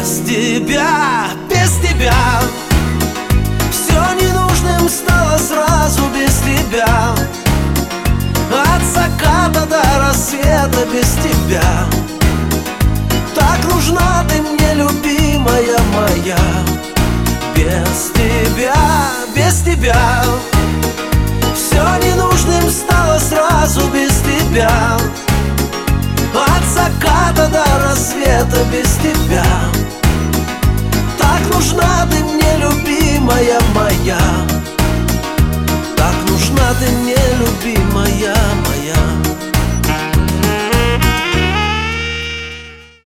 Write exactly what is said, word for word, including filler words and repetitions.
Без тебя, без тебя все ненужным стало сразу без тебя. От заката до рассвета без тебя. Так нужна ты мне, любимая моя. Без тебя, без тебя все ненужным стало сразу без тебя. От заката до рассвета без тебя. Так нужна ты мне.